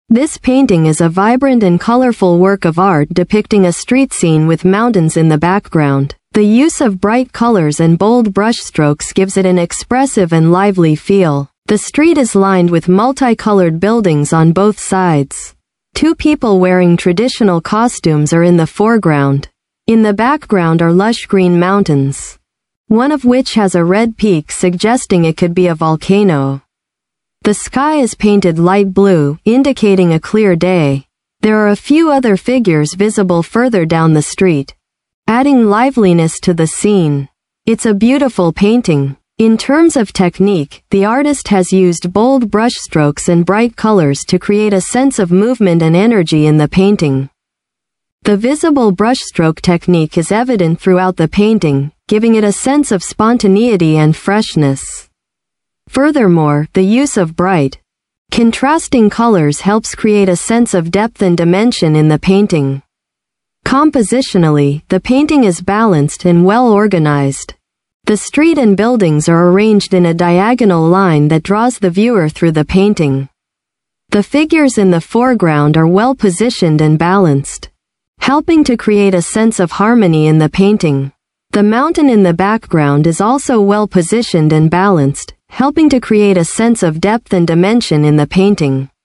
This painting is a vibrant and colorful work of art depicting a street scene with mountains in the background. The use of bright colors and bold brushstrokes gives it an expressive and lively feel. The street is lined with multicolored buildings on both sides. Two people wearing traditional costumes are in the foreground. In the background are lush green mountains, one of which has a red peak suggesting it could be a volcano. The sky is painted light blue, indicating a clear day. There are a few other figures visible further down the street, adding liveliness to the scene. It's a beautiful painting. In terms of technique, the artist has used bold brushstrokes and bright colors to create a sense of movement and energy in the painting. The visible brushstroke technique is evident throughout the painting, giving it a sense of spontaneity and freshness. Furthermore, the use of bright, contrasting colors helps create a sense of depth and dimension in the painting. Compositionally, the painting is balanced and well organized. The street and buildings are arranged in a diagonal line that draws the viewer through the painting. The figures in the foreground are well positioned and balanced, helping to create a sense of harmony in the painting. The mountain in the background is also well positioned and balanced, helping to create a sense of depth and dimension in the painting.